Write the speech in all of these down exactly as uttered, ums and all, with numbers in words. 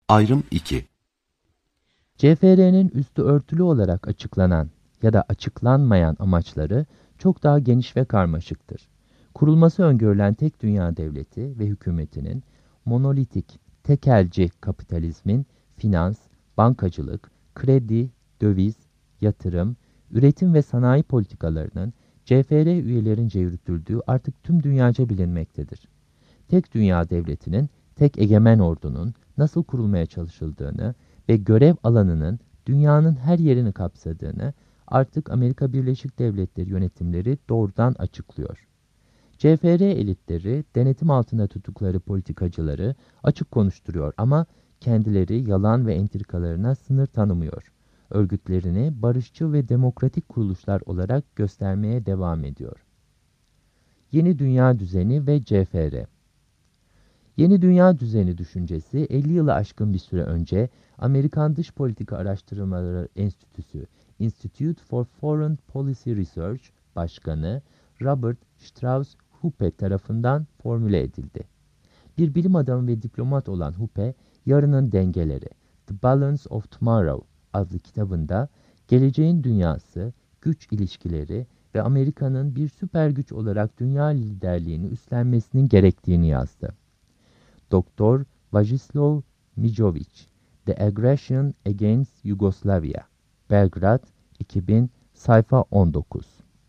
Ayrım iki. C F R'nin üstü örtülü olarak açıklanan ya da açıklanmayan amaçları çok daha geniş ve karmaşıktır. Kurulması öngörülen tek dünya devleti ve hükümetinin monolitik, tekelci kapitalizmin finans, bankacılık, kredi, döviz, yatırım, üretim ve sanayi politikalarının C F R üyelerince yürütüldüğü artık tüm dünyaca bilinmektedir. Tek dünya devletinin, tek egemen ordunun nasıl kurulmaya çalışıldığını ve görev alanının dünyanın her yerini kapsadığını artık Amerika Birleşik Devletleri yönetimleri doğrudan açıklıyor. C F R elitleri denetim altında tuttukları politikacıları açık konuşturuyor ama kendileri yalan ve entrikalarına sınır tanımıyor. Örgütlerini barışçıl ve demokratik kuruluşlar olarak göstermeye devam ediyor. Yeni Dünya Düzeni ve C F R. Yeni Dünya Düzeni düşüncesi elli yılı aşkın bir süre önce Amerikan Dış Politika Araştırmaları Enstitüsü Institute for Foreign Policy Research Başkanı Robert Strauss Hope tarafından formüle edildi. Bir bilim adamı ve diplomat olan Hope, Yarının Dengeleri, The Balance of Tomorrow adlı kitabında geleceğin dünyası, güç ilişkileri ve Amerika'nın bir süper güç olarak dünya liderliğini üstlenmesinin gerektiğini yazdı. Doktor Vajislav Mijovic, The Aggression Against Yugoslavia, Belgrad, iki bin, sayfa on dokuz.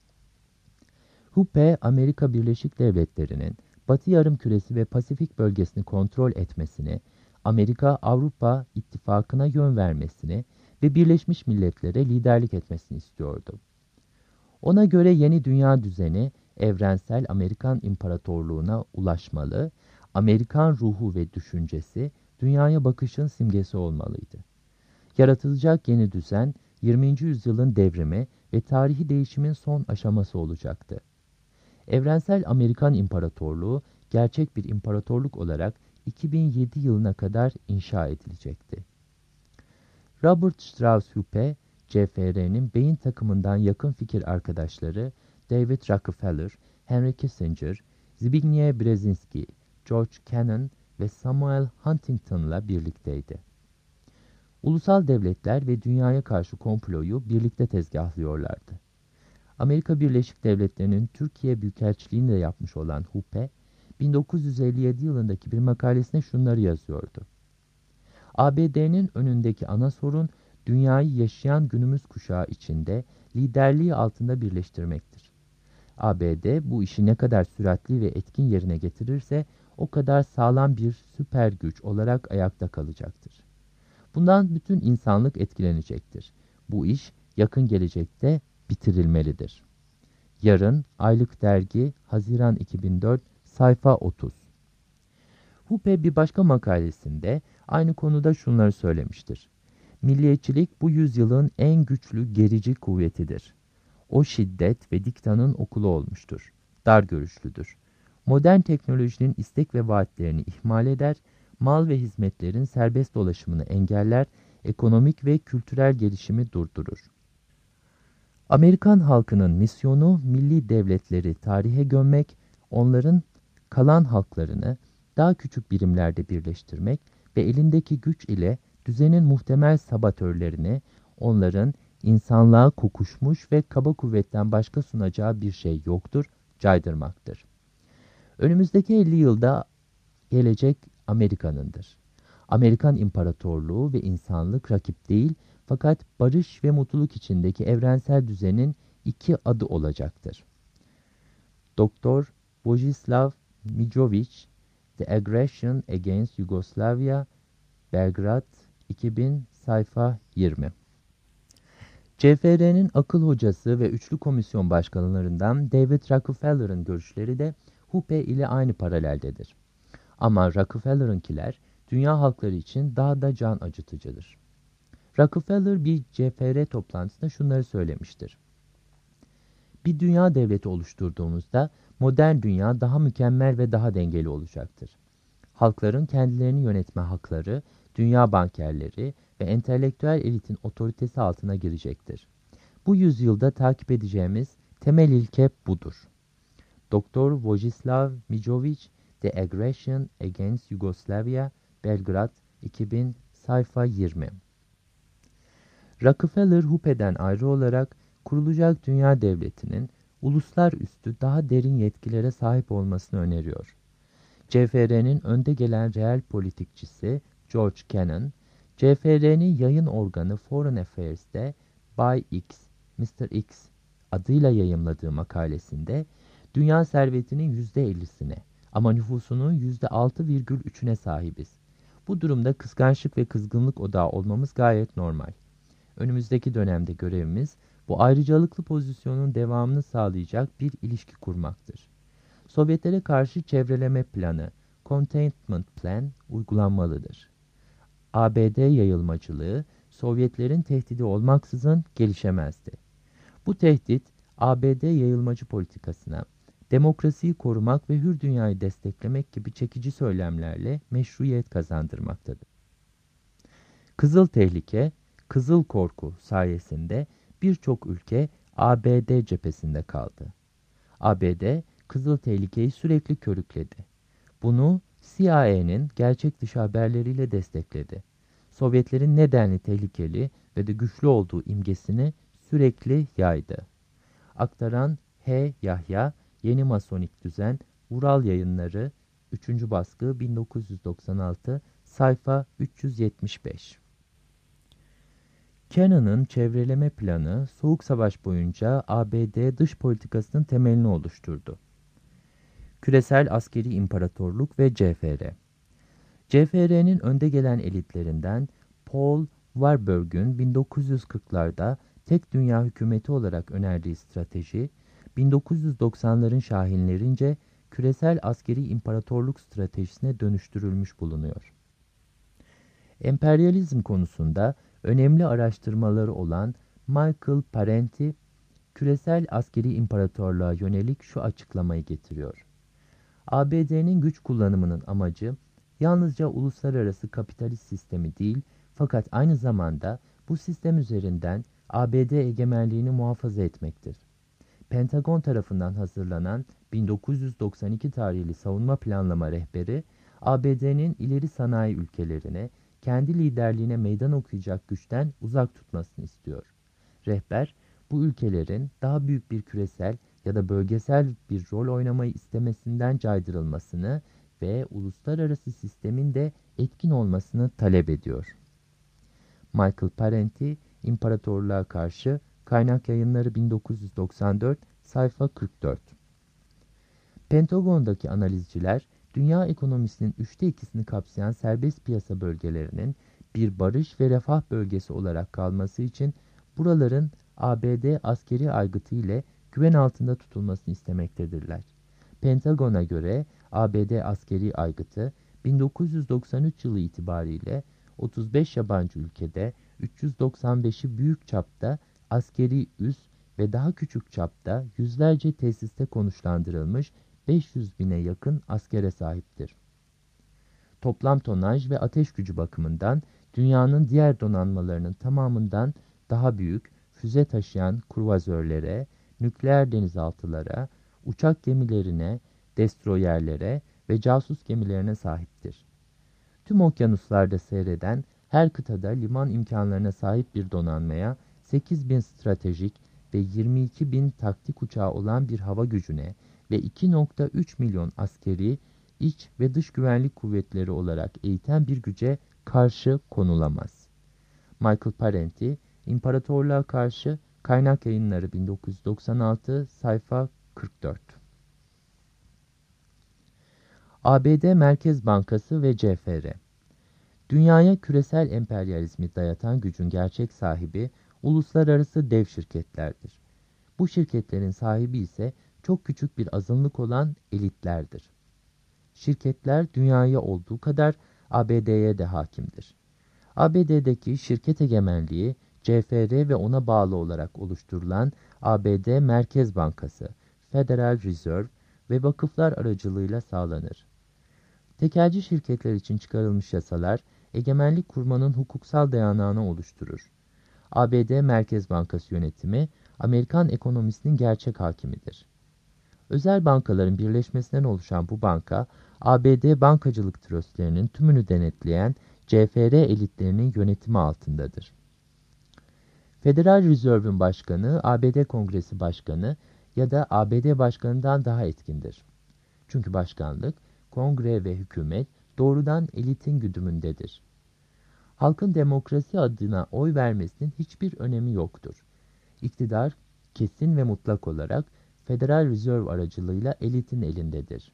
Hope, Amerika Birleşik Devletleri'nin Batı Yarımküresi ve Pasifik bölgesini kontrol etmesini, Amerika-Avrupa ittifakına yön vermesini ve Birleşmiş Milletler'e liderlik etmesini istiyordu. Ona göre yeni dünya düzeni, evrensel Amerikan İmparatorluğu'na ulaşmalı, Amerikan ruhu ve düşüncesi dünyaya bakışın simgesi olmalıydı. Yaratılacak yeni düzen, yirminci yüzyılın devrimi ve tarihi değişimin son aşaması olacaktı. Evrensel Amerikan İmparatorluğu, gerçek bir imparatorluk olarak iki bin yedi yılına kadar inşa edilecekti. Robert Strauss Hope, C F R'nin beyin takımından yakın fikir arkadaşları David Rockefeller, Henry Kissinger, Zbigniew Brzezinski, George Kennan ve Samuel Huntington'la birlikteydi. Ulusal devletler ve dünyaya karşı komployu birlikte tezgahlıyorlardı. Amerika Birleşik Devletleri'nin Türkiye Büyükelçiliğini de yapmış olan Hope, bin dokuz yüz elli yedi yılındaki bir makalesinde şunları yazıyordu. A B D'nin önündeki ana sorun, dünyayı yaşayan günümüz kuşağı içinde liderliği altında birleştirmektir. A B D bu işi ne kadar süratli ve etkin yerine getirirse o kadar sağlam bir süper güç olarak ayakta kalacaktır. Bundan bütün insanlık etkilenecektir. Bu iş yakın gelecekte bitirilmelidir. Yarın, Aylık Dergi, Haziran iki bin dört, sayfa otuz. Hope bir başka makalesinde aynı konuda şunları söylemiştir. Milliyetçilik bu yüzyılın en güçlü gerici kuvvetidir. O şiddet ve diktanın okulu olmuştur. Dar görüşlüdür. Modern teknolojinin istek ve vaatlerini ihmal eder, mal ve hizmetlerin serbest dolaşımını engeller, ekonomik ve kültürel gelişimi durdurur. Amerikan halkının misyonu milli devletleri tarihe gömmek, onların kalan halklarını daha küçük birimlerde birleştirmek ve elindeki güç ile düzenin muhtemel sabatörlerini, onların insanlığa kokuşmuş ve kaba kuvvetten başka sunacağı bir şey yoktur, caydırmaktır. Önümüzdeki elli yılda gelecek Amerika'nındır. Amerikan İmparatorluğu ve insanlık rakip değil, fakat barış ve mutluluk içindeki evrensel düzenin iki adı olacaktır. Doktor Vojislav Mijovic, The Aggression Against Yugoslavia, Belgrad, iki bin, sayfa yirmi. C F R'nin akıl hocası ve üçlü komisyon başkanlarından David Rockefeller'ın görüşleri de Hope ile aynı paraleldedir. Ama Rockefeller'ınkiler dünya halkları için daha da can acıtıcıdır. Rockefeller bir C F R toplantısında şunları söylemiştir. Bir dünya devleti oluşturduğumuzda modern dünya daha mükemmel ve daha dengeli olacaktır. Halkların kendilerini yönetme hakları, dünya bankerleri ve entelektüel elitin otoritesi altına girecektir. Bu yüzyılda takip edeceğimiz temel ilke budur. Doktor Vojislav Mijovic, The Aggression Against Yugoslavia, Belgrad, iki bin, sayfa yirmi. Rockefeller, Hoope'den ayrı olarak kurulacak dünya devletinin uluslar üstü daha derin yetkilere sahip olmasını öneriyor. C F R'nin önde gelen reel politikçisi George Kennan, C F R'nin yayın organı Foreign Affairs'te Bay X, mister X adıyla yayımladığı makalesinde dünya servetinin yüzde ellisine ama nüfusunun yüzde altı virgül üçüne sahibiz. Bu durumda kıskançlık ve kızgınlık odağı olmamız gayet normal. Önümüzdeki dönemde görevimiz bu ayrıcalıklı pozisyonun devamını sağlayacak bir ilişki kurmaktır. Sovyetlere karşı çevreleme planı, Containment Plan uygulanmalıdır. A B D yayılmacılığı Sovyetlerin tehdidi olmaksızın gelişemezdi. Bu tehdit A B D yayılmacı politikasına, demokrasiyi korumak ve hür dünyayı desteklemek gibi çekici söylemlerle meşruiyet kazandırmaktadır. Kızıl tehlike, kızıl korku sayesinde birçok ülke A B D cephesinde kaldı. A B D, kızıl tehlikeyi sürekli körükledi. Bunu C I A'nin gerçek dışı haberleriyle destekledi. Sovyetlerin nedenli tehlikeli ve de güçlü olduğu imgesini sürekli yaydı. Aktaran H. Yahya, Yeni Masonik Düzen, Ural Yayınları, üçüncü baskı bin dokuz yüz doksan altı, sayfa üç yüz yetmiş beş. Kennan'ın çevreleme planı, Soğuk Savaş boyunca A B D dış politikasının temelini oluşturdu. Küresel Askeri İmparatorluk ve C F R. C F R'nin önde gelen elitlerinden Paul Warburg'ün bin dokuz yüz kırklarda tek dünya hükümeti olarak önerdiği strateji, bin dokuz yüz doksanların şahinlerince küresel askeri imparatorluk stratejisine dönüştürülmüş bulunuyor. Emperyalizm konusunda önemli araştırmaları olan Michael Parenti, küresel askeri imparatorluğa yönelik şu açıklamayı getiriyor. A B D'nin güç kullanımının amacı, yalnızca uluslararası kapitalist sistemi değil, fakat aynı zamanda bu sistem üzerinden A B D egemenliğini muhafaza etmektir. Pentagon tarafından hazırlanan bin dokuz yüz doksan iki tarihli savunma planlama rehberi, A B D'nin ileri sanayi ülkelerine, kendi liderliğine meydan okuyacak güçten uzak tutmasını istiyor. Rehber, bu ülkelerin daha büyük bir küresel ya da bölgesel bir rol oynamayı istemesinden caydırılmasını ve uluslararası sistemin de etkin olmasını talep ediyor. Michael Parenti, İmparatorluğa Karşı, Kaynak Yayınları bin dokuz yüz doksan dört, sayfa kırk dört. Pentagon'daki analizciler, dünya ekonomisinin üçte ikisini kapsayan serbest piyasa bölgelerinin bir barış ve refah bölgesi olarak kalması için buraların A B D askeri aygıtı ile güven altında tutulmasını istemektedirler. Pentagon'a göre A B D askeri aygıtı bin dokuz yüz doksan üç yılı itibariyle otuz beş yabancı ülkede üç yüz doksan beşi büyük çapta askeri üs ve daha küçük çapta yüzlerce tesiste konuşlandırılmış beş yüz bine yakın askere sahiptir. Toplam tonaj ve ateş gücü bakımından dünyanın diğer donanmalarının tamamından daha büyük füze taşıyan kruvazörlere, nükleer denizaltılara, uçak gemilerine, destroyerlere ve casus gemilerine sahiptir. Tüm okyanuslarda seyreden, her kıtada liman imkanlarına sahip bir donanmaya, sekiz bin stratejik ve yirmi iki bin taktik uçağı olan bir hava gücüne ve iki nokta üç milyon askeri, iç ve dış güvenlik kuvvetleri olarak eğiten bir güce karşı konulamaz. Michael Parenti, İmparatorluğa Karşı, Kaynak Yayınları bin dokuz yüz doksan altı, sayfa kırk dört. A B D Merkez Bankası ve C F R. Dünyaya küresel emperyalizmi dayatan gücün gerçek sahibi uluslararası dev şirketlerdir. Bu şirketlerin sahibi ise çok küçük bir azınlık olan elitlerdir. Şirketler dünyaya olduğu kadar A B D'ye de hakimdir. A B D'deki şirket egemenliği C F R ve ona bağlı olarak oluşturulan A B D Merkez Bankası, Federal Reserve ve vakıflar aracılığıyla sağlanır. Tekelci şirketler için çıkarılmış yasalar, egemenlik kurmanın hukuksal dayanağını oluşturur. A B D Merkez Bankası yönetimi, Amerikan ekonomisinin gerçek hakimidir. Özel bankaların birleşmesinden oluşan bu banka, A B D bankacılık tröstlerinin tümünü denetleyen C F R elitlerinin yönetimi altındadır. Federal Reserve'ün başkanı, A B D Kongresi Başkanı ya da A B D Başkanı'ndan daha etkindir. Çünkü başkanlık, kongre ve hükümet doğrudan elitin güdümündedir. Halkın demokrasi adına oy vermesinin hiçbir önemi yoktur. İktidar, kesin ve mutlak olarak Federal Reserve aracılığıyla elitin elindedir.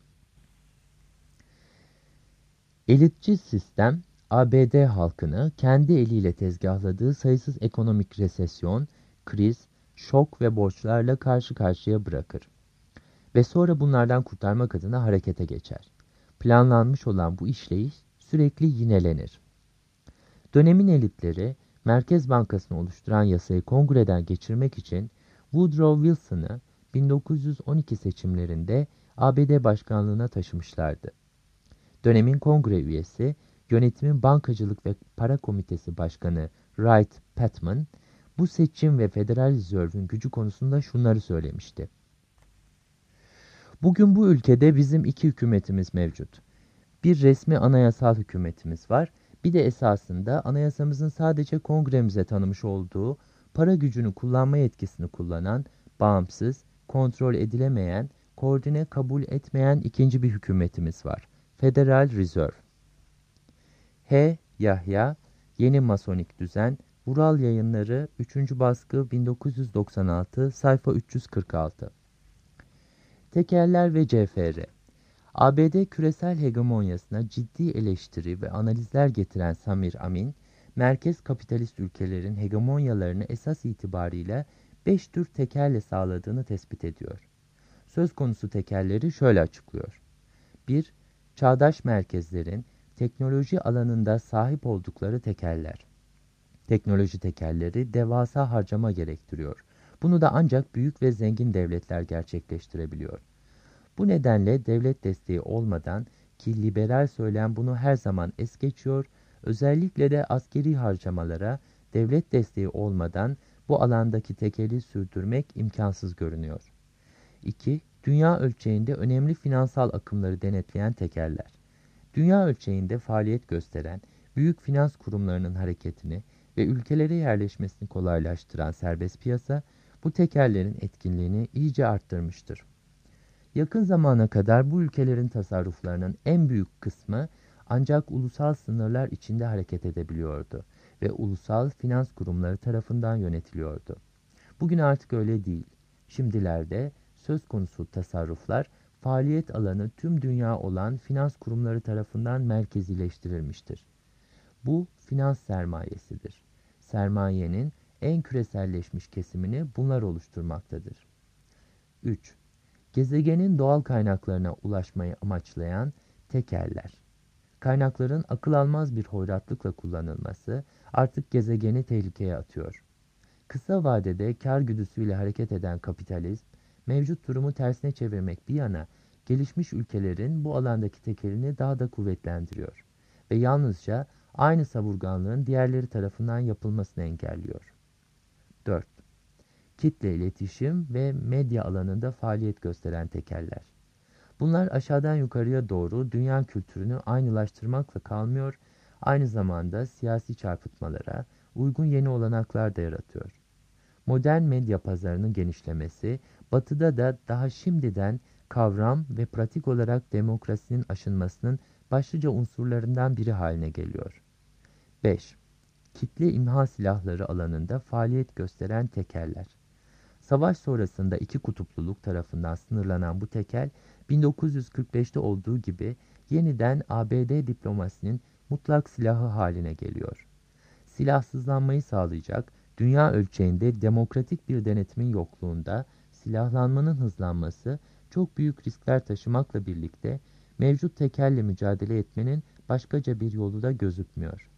Elitçi sistem, A B D halkını kendi eliyle tezgahladığı sayısız ekonomik resesyon, kriz, şok ve borçlarla karşı karşıya bırakır. Ve sonra bunlardan kurtarmak adına harekete geçer. Planlanmış olan bu işleyiş sürekli yinelenir. Dönemin elitleri, Merkez Bankası'nı oluşturan yasayı kongreden geçirmek için Woodrow Wilson'ı bin dokuz yüz on iki seçimlerinde A B D başkanlığına taşımışlardı. Dönemin kongre üyesi, yönetimin Bankacılık ve Para Komitesi Başkanı Wright Patman, bu seçim ve Federal Reserve'ün gücü konusunda şunları söylemişti. Bugün bu ülkede bizim iki hükümetimiz mevcut. Bir resmi anayasal hükümetimiz var, bir de esasında anayasamızın sadece kongremize tanımış olduğu para gücünü kullanma yetkisini kullanan, bağımsız, kontrol edilemeyen, koordine kabul etmeyen ikinci bir hükümetimiz var. Federal Reserve. H. Yahya, Yeni Masonik Düzen, Ural Yayınları, üçüncü baskı bin dokuz yüz doksan altı, sayfa üç yüz kırk altı. Tekerler ve C F R. A B D küresel hegemonyasına ciddi eleştiri ve analizler getiren Samir Amin, merkez kapitalist ülkelerin hegemonyalarını esas itibarıyla beş tür tekerle sağladığını tespit ediyor. Söz konusu tekerleri şöyle açıklıyor. bir. Çağdaş merkezlerin teknoloji alanında sahip oldukları tekerler. Teknoloji tekerleri devasa harcama gerektiriyor. Bunu da ancak büyük ve zengin devletler gerçekleştirebiliyor. Bu nedenle devlet desteği olmadan, ki liberal söylem bunu her zaman es geçiyor, özellikle de askeri harcamalara devlet desteği olmadan bu alandaki tekeli sürdürmek imkansız görünüyor. iki. Dünya ölçeğinde önemli finansal akımları denetleyen tekerler. Dünya ölçeğinde faaliyet gösteren, büyük finans kurumlarının hareketini ve ülkelere yerleşmesini kolaylaştıran serbest piyasa, bu tekerlerin etkinliğini iyice arttırmıştır. Yakın zamana kadar bu ülkelerin tasarruflarının en büyük kısmı ancak ulusal sınırlar içinde hareket edebiliyordu ve ulusal finans kurumları tarafından yönetiliyordu. Bugün artık öyle değil. Şimdilerde söz konusu tasarruflar, faaliyet alanı tüm dünya olan finans kurumları tarafından merkezileştirilmiştir. Bu finans sermayesidir. Sermayenin en küreselleşmiş kesimini bunlar oluşturmaktadır. üç. Gezegenin doğal kaynaklarına ulaşmayı amaçlayan tekerler. Kaynakların akıl almaz bir hoyratlıkla kullanılması artık gezegeni tehlikeye atıyor. Kısa vadede kar güdüsüyle hareket eden kapitalizm, mevcut durumu tersine çevirmek bir yana, gelişmiş ülkelerin bu alandaki tekelini daha da kuvvetlendiriyor ve yalnızca aynı savurganlığın diğerleri tarafından yapılmasını engelliyor. dört. Kitle iletişim ve medya alanında faaliyet gösteren tekeller. Bunlar aşağıdan yukarıya doğru dünya kültürünü aynılaştırmakla kalmıyor, aynı zamanda siyasi çarpıtmalara uygun yeni olanaklar da yaratıyor. Modern medya pazarının genişlemesi, Batı'da da daha şimdiden kavram ve pratik olarak demokrasinin aşınmasının başlıca unsurlarından biri haline geliyor. beş. Kitle imha silahları alanında faaliyet gösteren tekeller. Savaş sonrasında iki kutupluluk tarafından sınırlanan bu tekel, bin dokuz yüz kırk beşte olduğu gibi yeniden A B D diplomasinin mutlak silahı haline geliyor. Silahsızlanmayı sağlayacak, dünya ölçeğinde demokratik bir denetimin yokluğunda silahlanmanın hızlanması çok büyük riskler taşımakla birlikte mevcut tekelle mücadele etmenin başkaca bir yolu da gözükmüyor.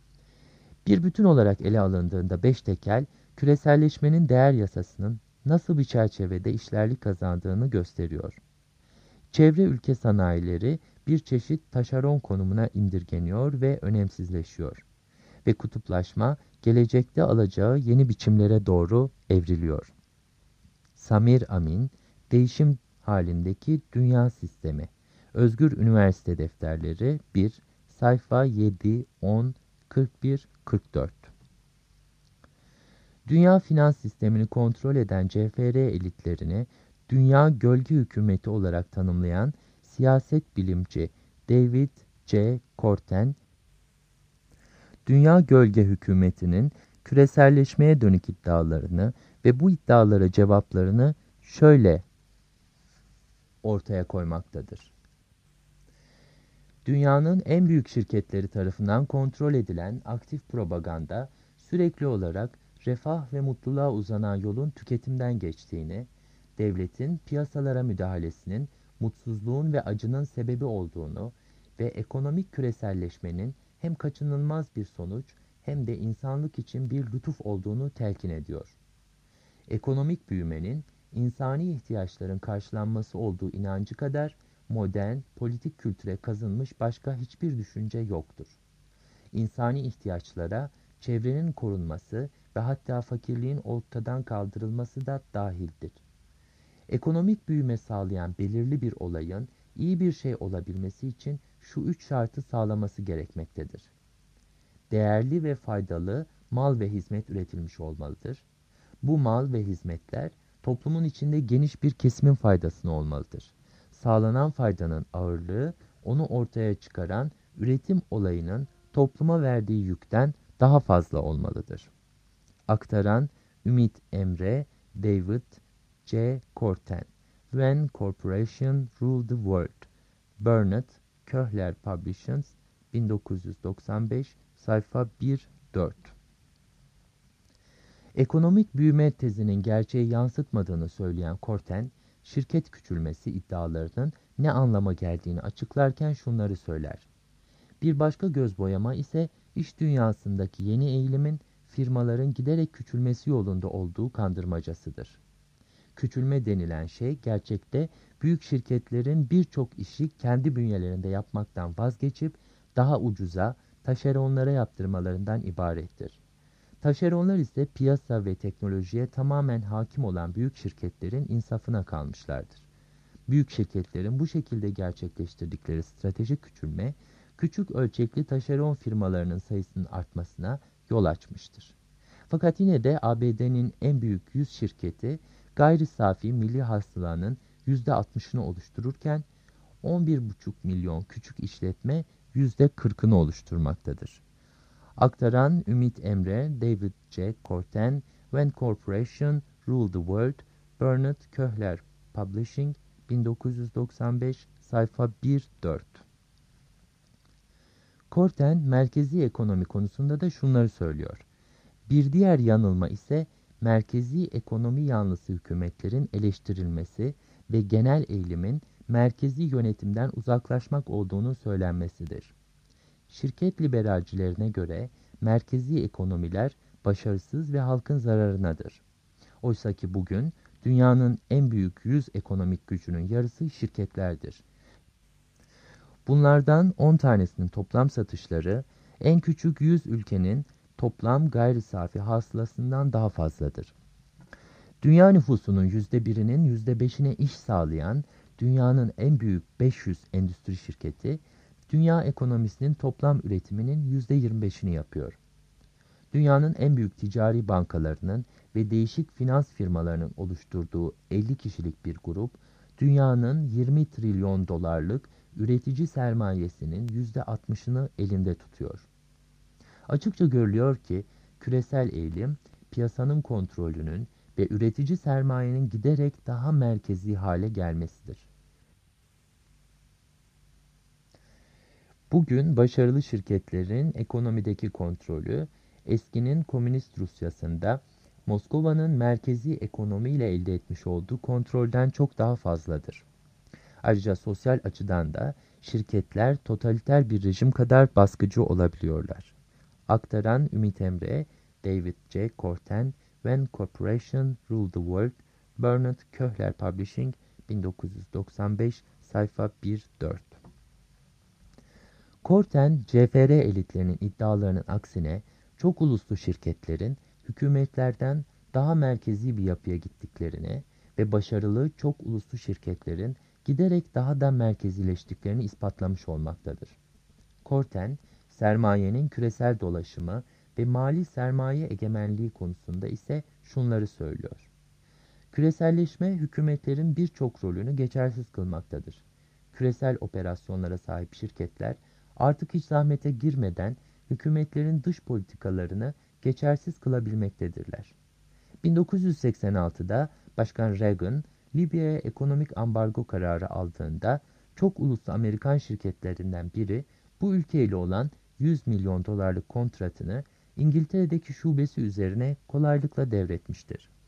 Bir bütün olarak ele alındığında beş tekel, küreselleşmenin değer yasasının nasıl bir çerçevede işlerlik kazandığını gösteriyor. Çevre ülke sanayileri bir çeşit taşeron konumuna indirgeniyor ve önemsizleşiyor. Ve kutuplaşma gelecekte alacağı yeni biçimlere doğru evriliyor. Samir Amin, Değişim Halindeki Dünya Sistemi, Özgür Üniversite Defterleri bir, sayfa yedi, on, kırk bir, kırk dört. Dünya finans sistemini kontrol eden C F R elitlerini dünya gölge hükümeti olarak tanımlayan siyaset bilimci David C. Korten, dünya gölge hükümetinin küreselleşmeye dönük iddialarını ve bu iddialara cevaplarını şöyle ortaya koymaktadır. Dünyanın en büyük şirketleri tarafından kontrol edilen aktif propaganda sürekli olarak refah ve mutluluğa uzanan yolun tüketimden geçtiğini, devletin piyasalara müdahalesinin mutsuzluğun ve acının sebebi olduğunu ve ekonomik küreselleşmenin hem kaçınılmaz bir sonuç hem de insanlık için bir lütuf olduğunu telkin ediyor. Ekonomik büyümenin insani ihtiyaçların karşılanması olduğu inancı kadar modern, politik kültüre kazınmış başka hiçbir düşünce yoktur. İnsani ihtiyaçlara çevrenin korunması ve hatta fakirliğin ortadan kaldırılması da dahildir. Ekonomik büyüme sağlayan belirli bir olayın iyi bir şey olabilmesi için şu üç şartı sağlaması gerekmektedir. Değerli ve faydalı mal ve hizmet üretilmiş olmalıdır. Bu mal ve hizmetler toplumun içinde geniş bir kesimin faydasına olmalıdır. Sağlanan faydanın ağırlığı onu ortaya çıkaran üretim olayının topluma verdiği yükten daha fazla olmalıdır. Aktaran Ümit Emre, David C. Korten. When Corporation Ruled the World. Burnett, Köhler Publishers, bin dokuz yüz doksan beş, sayfa bir dört. Ekonomik büyüme tezinin gerçeği yansıtmadığını söyleyen Korten, şirket küçülmesi iddialarının ne anlama geldiğini açıklarken şunları söyler. Bir başka göz boyama ise iş dünyasındaki yeni eğilimin firmaların giderek küçülmesi yolunda olduğu kandırmacasıdır. Küçülme denilen şey gerçekte büyük şirketlerin birçok işi kendi bünyelerinde yapmaktan vazgeçip daha ucuza taşeronlara yaptırmalarından ibarettir. Taşeronlar ise piyasa ve teknolojiye tamamen hakim olan büyük şirketlerin insafına kalmışlardır. Büyük şirketlerin bu şekilde gerçekleştirdikleri stratejik küçülme, küçük ölçekli taşeron firmalarının sayısının artmasına yol açmıştır. Fakat yine de A B D'nin en büyük yüz şirketi gayri safi milli hasılanın yüzde altmışını oluştururken on bir buçuk milyon küçük işletme yüzde kırkını oluşturmaktadır. Aktaran Ümit Emre, David C. Korten, When Corporation Ruled the World, Burnett Köhler Publishing, bin dokuz yüz doksan beş, sayfa bir dört. Korten, merkezi ekonomi konusunda da şunları söylüyor. Bir diğer yanılma ise merkezi ekonomi yanlısı hükümetlerin eleştirilmesi ve genel eğilimin merkezi yönetimden uzaklaşmak olduğunu söylenmesidir. Şirket liberalcilerine göre merkezi ekonomiler başarısız ve halkın zararınadır. Oysa ki bugün dünyanın en büyük yüz ekonomik gücünün yarısı şirketlerdir. Bunlardan on tanesinin toplam satışları en küçük yüz ülkenin toplam gayri safi hasılasından daha fazladır. Dünya nüfusunun yüzde birinin yüzde beşine iş sağlayan dünyanın en büyük beş yüz endüstri şirketi, dünya ekonomisinin toplam üretiminin yüzde yirmi beşini yapıyor. Dünyanın en büyük ticari bankalarının ve değişik finans firmalarının oluşturduğu elli kişilik bir grup, dünyanın yirmi trilyon dolarlık üretici sermayesinin yüzde altmışını elinde tutuyor. Açıkça görülüyor ki küresel eğilim, piyasanın kontrolünün ve üretici sermayenin giderek daha merkezi hale gelmesidir. Bugün başarılı şirketlerin ekonomideki kontrolü, eskinin komünist Rusyasında Moskova'nın merkezi ekonomiyle elde etmiş olduğu kontrolden çok daha fazladır. Ayrıca sosyal açıdan da şirketler totaliter bir rejim kadar baskıcı olabiliyorlar. Aktaran Ümit Emre, David C. Korten, When Corporation Ruled the World, Burnett Köhler Publishing, bin dokuz yüz doksan beş, sayfa bir dört. Korten, C F R elitlerinin iddialarının aksine çok uluslu şirketlerin hükümetlerden daha merkezi bir yapıya gittiklerini ve başarılı çok uluslu şirketlerin giderek daha da merkezileştiklerini ispatlamış olmaktadır. Korten, sermayenin küresel dolaşımı ve mali sermaye egemenliği konusunda ise şunları söylüyor. Küreselleşme hükümetlerin birçok rolünü geçersiz kılmaktadır. Küresel operasyonlara sahip şirketler artık hiç zahmete girmeden hükümetlerin dış politikalarını geçersiz kılabilmektedirler. bin dokuz yüz seksen altıda Başkan Reagan, Libya'ya ekonomik ambargo kararı aldığında çok uluslu Amerikan şirketlerinden biri bu ülkeyle olan yüz milyon dolarlık kontratını İngiltere'deki şubesi üzerine kolaylıkla devretmiştir.